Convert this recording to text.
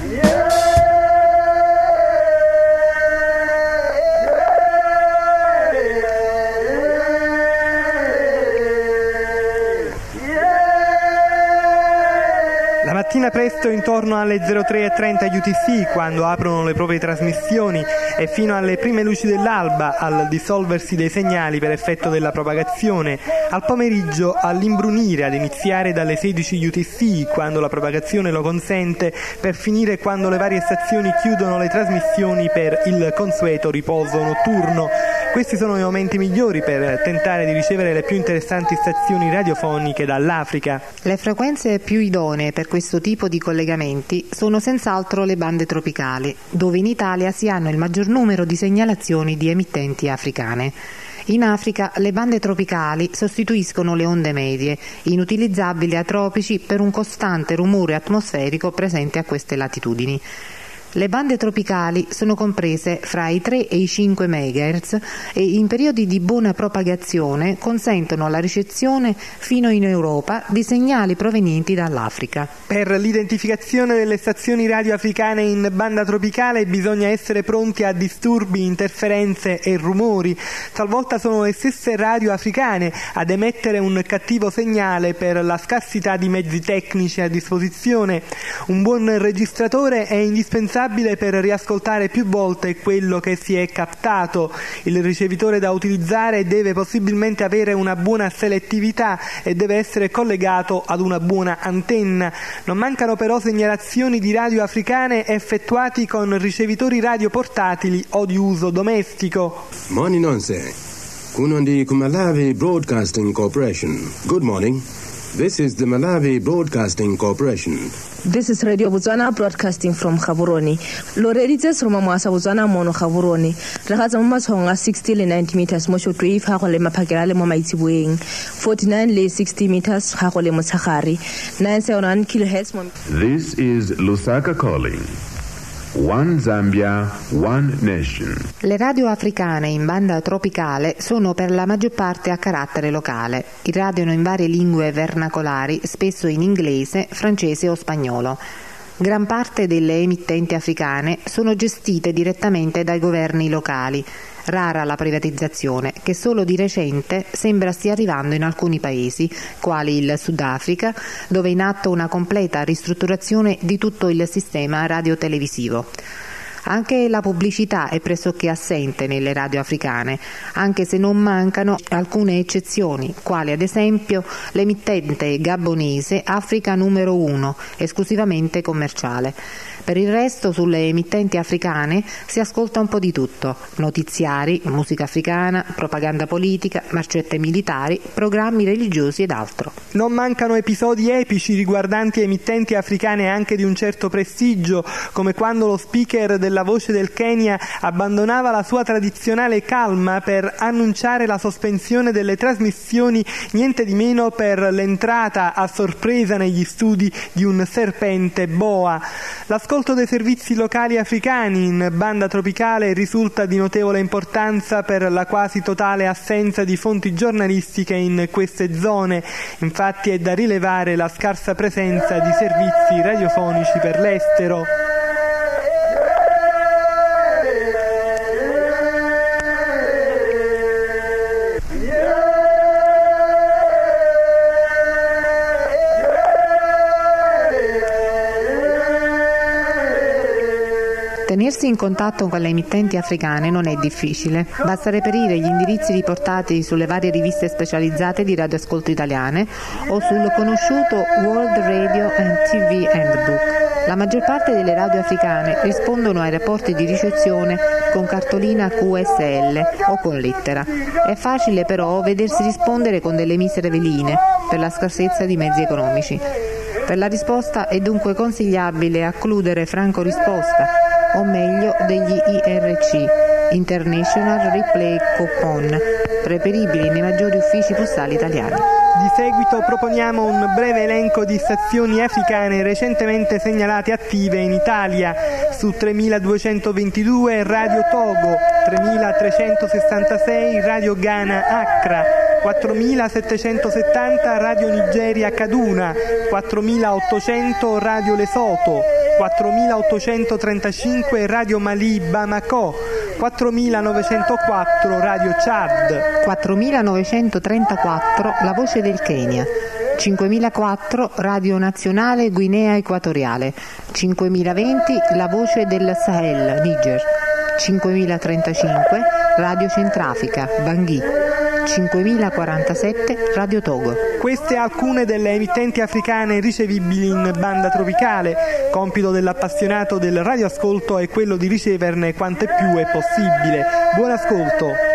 Mattina presto, intorno alle 03:30 UTC, quando aprono le proprie trasmissioni, e fino alle prime luci dell'alba, al dissolversi dei segnali per effetto della propagazione, al pomeriggio all'imbrunire, ad iniziare dalle 16 UTC, quando la propagazione lo consente, per finire quando le varie stazioni chiudono le trasmissioni per il consueto riposo notturno. Questi sono i momenti migliori per tentare di ricevere le più interessanti stazioni radiofoniche dall'Africa. Le frequenze più idonee per questo tipo di collegamenti sono senz'altro le bande tropicali, dove in Italia si hanno il maggior numero di segnalazioni di emittenti africane. In Africa le bande tropicali sostituiscono le onde medie, inutilizzabili ai tropici per un costante rumore atmosferico presente a queste latitudini. Le bande tropicali sono comprese fra i 3 e i 5 MHz e in periodi di buona propagazione consentono la ricezione fino in Europa di segnali provenienti dall'Africa. Per l'identificazione delle stazioni radio africane in banda tropicale bisogna essere pronti a disturbi, interferenze e rumori. Talvolta sono le stesse radio africane ad emettere un cattivo segnale per la scarsità di mezzi tecnici a disposizione. Un buon registratore è indispensabile per riascoltare più volte quello che si è captato. Il ricevitore da utilizzare deve possibilmente avere una buona selettività e deve essere collegato ad una buona antenna. Non mancano però segnalazioni di radio africane effettuati con ricevitori radio portatili o di uso domestico. Morning nonse. Kunondi Kumalawi Broadcasting Corporation. Good morning. This is the Malawi Broadcasting Corporation. This is Radio Botswana broadcasting from Gaborone. Lo reditse sroma moasa Botswana mono Gaborone. Re ga tsa mo matshwaong a 60 le 90 meters mo shortwave ga go le maphakela le mo maitsiboeng. 49 le 60 meters ga go le motshagare. 971 kHz mo. This is Lusaka calling. One Zambia, one nation. Le radio africane in banda tropicale sono per la maggior parte a carattere locale. Irradiano in varie lingue vernacolari, spesso in inglese, francese o spagnolo. Gran parte delle emittenti africane sono gestite direttamente dai governi locali. Rara la privatizzazione, che solo di recente sembra stia arrivando in alcuni paesi, quali il Sudafrica, dove è in atto una completa ristrutturazione di tutto il sistema radiotelevisivo. Anche la pubblicità è pressoché assente nelle radio africane, anche se non mancano alcune eccezioni, quali ad esempio l'emittente gabonese Africa numero 1, esclusivamente commerciale. Per il resto, sulle emittenti africane si ascolta un po' di tutto: notiziari, musica africana, propaganda politica, marcette militari, programmi religiosi ed altro. Non mancano episodi epici riguardanti emittenti africane anche di un certo prestigio, come quando lo speaker della Voce del Kenya abbandonava la sua tradizionale calma per annunciare la sospensione delle trasmissioni, niente di meno per l'entrata a sorpresa negli studi di un serpente boa. L'ascolto dei servizi locali africani in banda tropicale risulta di notevole importanza per la quasi totale assenza di fonti giornalistiche in queste zone. Infatti è da rilevare la scarsa presenza di servizi radiofonici per l'estero. Tenersi in contatto con le emittenti africane non è difficile, basta reperire gli indirizzi riportati sulle varie riviste specializzate di radioascolto italiane o sul conosciuto World Radio and TV Handbook. La maggior parte delle radio africane rispondono ai rapporti di ricezione con cartolina QSL o con lettera. È facile però vedersi rispondere con delle misere veline per la scarsezza di mezzi economici. Per la risposta è dunque consigliabile accludere Franco Risposta, o meglio degli IRC, International Replay Coupon, reperibili nei maggiori uffici postali italiani. Di seguito proponiamo un breve elenco di stazioni africane recentemente segnalate attive in Italia. Su 3222 Radio Togo, 3366 Radio Ghana Accra, 4770 Radio Nigeria Kaduna, 4800 Radio Lesotho, 4.835 Radio Mali Bamako, 4.904 Radio Chad, 4.934 La Voce del Kenya, 5.004 Radio Nazionale Guinea Equatoriale, 5.020 La Voce del Sahel Niger, 5.035 Radio Centrafrica Bangui, 5.047 Radio Togo. Queste alcune delle emittenti africane ricevibili in banda tropicale. Compito dell'appassionato del radioascolto è quello di riceverne quante più è possibile. Buon ascolto!